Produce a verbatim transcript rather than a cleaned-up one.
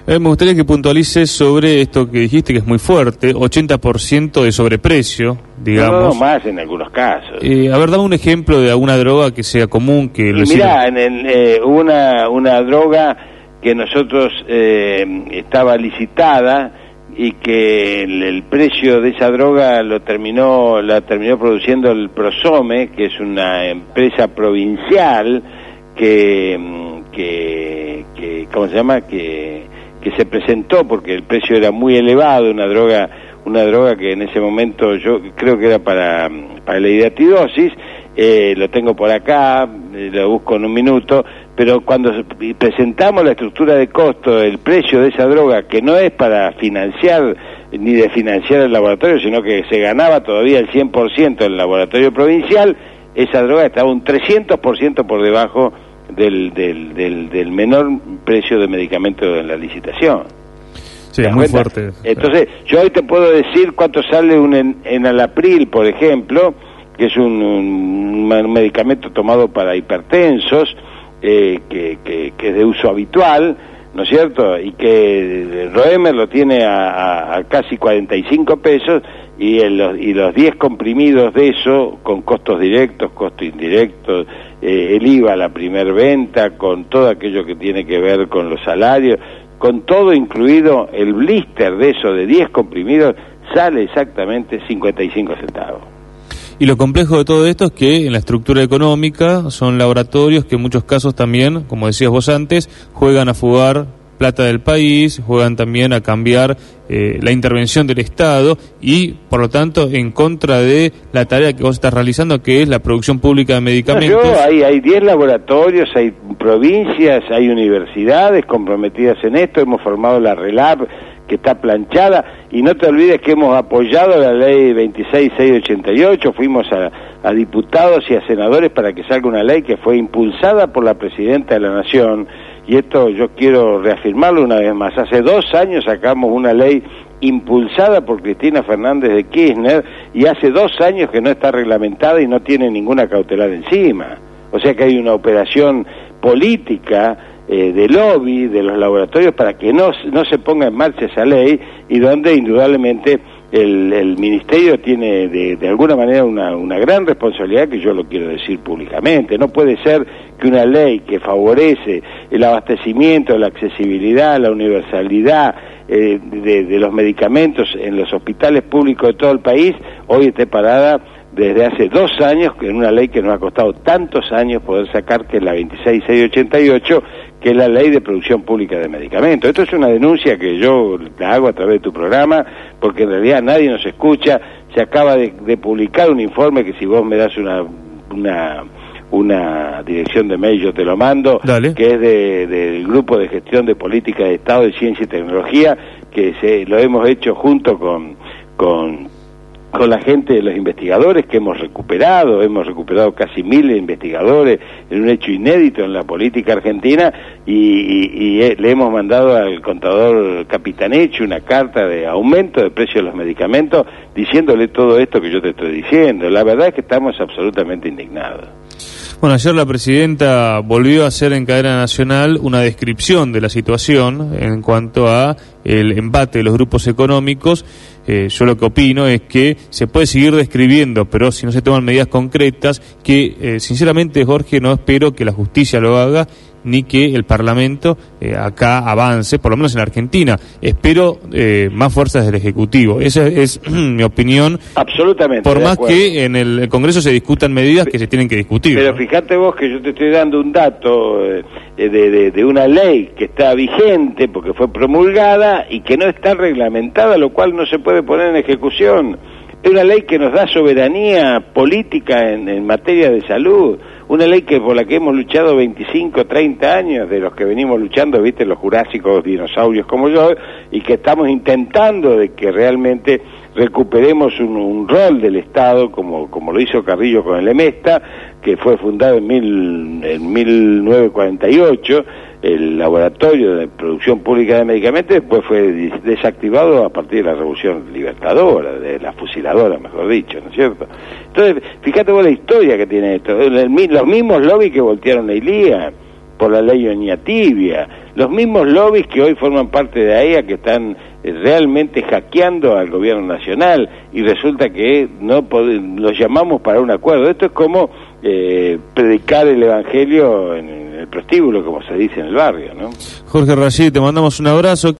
Eh, me gustaría que puntualices sobre esto que dijiste, que es muy fuerte, ochenta por ciento de sobreprecio, digamos. No, no más en algunos casos. Eh, a ver, dame un ejemplo de alguna droga que sea común. que lo Mirá, en el, eh, una, una droga que nosotros eh, estaba licitada y que el, el precio de esa droga lo terminó la terminó produciendo el Prosome, que es una empresa provincial que, que, que ¿cómo se llama? que que se presentó porque el precio era muy elevado, una droga una droga que en ese momento yo creo que era para, para la hidatidosis, eh, lo tengo por acá, eh, lo busco en un minuto, pero cuando presentamos la estructura de costo, el precio de esa droga, que no es para financiar ni de financiar el laboratorio, sino que se ganaba todavía el cien por ciento del laboratorio provincial, esa droga estaba un trescientos por ciento por debajo Del, del, del, del menor precio de medicamento en la licitación. Sí, es muy fuerte. Entonces, yo hoy te puedo decir cuánto sale un en, enalapril, por ejemplo, que es un, un, un medicamento tomado para hipertensos, eh, que, que, que es de uso habitual, ¿no es cierto? Y que Roemer lo tiene a, a, a casi cuarenta y cinco pesos, y, el, y los diez comprimidos de eso, con costos directos, costos indirectos, eh, el I V A, la primer venta, con todo aquello que tiene que ver con los salarios, con todo incluido, el blister de eso de diez comprimidos sale exactamente cincuenta y cinco centavos. Y lo complejo de todo esto es que en la estructura económica son laboratorios que en muchos casos también, como decías vos antes, juegan a fugar plata del país, juegan también a cambiar eh, la intervención del Estado y, por lo tanto, en contra de la tarea que vos estás realizando, que es la producción pública de medicamentos. No, yo, hay hay diez laboratorios, hay provincias, hay universidades comprometidas en esto, hemos formado la RELAB, que está planchada, y no te olvides que hemos apoyado la ley veintiséis mil seiscientos ochenta y ocho, fuimos a, a diputados y a senadores para que salga una ley que fue impulsada por la Presidenta de la Nación, y esto yo quiero reafirmarlo una vez más. Hace dos años sacamos una ley impulsada por Cristina Fernández de Kirchner, y hace dos años que no está reglamentada y no tiene ninguna cautelar encima. O sea que hay una operación política eh, de lobby de los laboratorios para que no, no se ponga en marcha esa ley, y donde indudablemente el, el Ministerio tiene de, de alguna manera una, una gran responsabilidad, que yo lo quiero decir públicamente. No puede ser que una ley que favorece el abastecimiento, la accesibilidad, la universalidad eh, de, de los medicamentos en los hospitales públicos de todo el país, hoy esté parada desde hace dos años, en una ley que nos ha costado tantos años poder sacar, que es la veintiséis mil seiscientos ochenta y ocho, que es la ley de producción pública de medicamentos. Esto es una denuncia que yo la hago a través de tu programa, porque en realidad nadie nos escucha. Se acaba de, de publicar un informe que, si vos me das una una una dirección de mail, yo te lo mando. Dale. Que es de, del Grupo de Gestión de Política de Estado de Ciencia y Tecnología, que se lo hemos hecho junto con con con la gente de los investigadores que hemos recuperado, hemos recuperado casi mil investigadores en un hecho inédito en la política argentina, y, y, y le hemos mandado al contador Capitaneche una carta de aumento de precio de los medicamentos, diciéndole todo esto que yo te estoy diciendo. La verdad es que estamos absolutamente indignados. Bueno, ayer la presidenta volvió a hacer en cadena nacional una descripción de la situación en cuanto a el embate de los grupos económicos. Eh, yo lo que opino es que se puede seguir describiendo, pero si no se toman medidas concretas, que eh, sinceramente, Jorge, no espero que la justicia lo haga, ni que el Parlamento eh, acá avance, por lo menos en Argentina. Espero eh, más fuerzas del Ejecutivo. Esa es mi opinión. Absolutamente. Por más que en el, el Congreso se discutan medidas que se tienen que discutir. Pero ¿no? Fíjate vos que yo te estoy dando un dato eh, de, de, de una ley que está vigente porque fue promulgada y que no está reglamentada, lo cual no se puede poner en ejecución. Es una ley que nos da soberanía política en, en materia de salud. Una ley que por la que hemos luchado veinticinco, treinta años, de los que venimos luchando, viste, los jurásicos dinosaurios como yo, y que estamos intentando de que realmente recuperemos un, un rol del Estado, como como lo hizo Carrillo con el EMESTA, que fue fundado en, mil, en mil novecientos cuarenta y ocho, el Laboratorio de Producción Pública de Medicamentos, después fue desactivado a partir de la Revolución Libertadora, de la fusiladora, mejor dicho, ¿no es cierto? Entonces, fíjate vos la historia que tiene esto, el, el, los mismos lobbies que voltearon la I L I A, por la ley Oñatibia, los mismos lobbies que hoy forman parte de A E A que están eh, realmente hackeando al gobierno nacional, y resulta que no los llamamos para un acuerdo. Esto es como eh, predicar el evangelio en el prostíbulo, como se dice en el barrio, ¿no? Jorge Rashid, te mandamos un abrazo.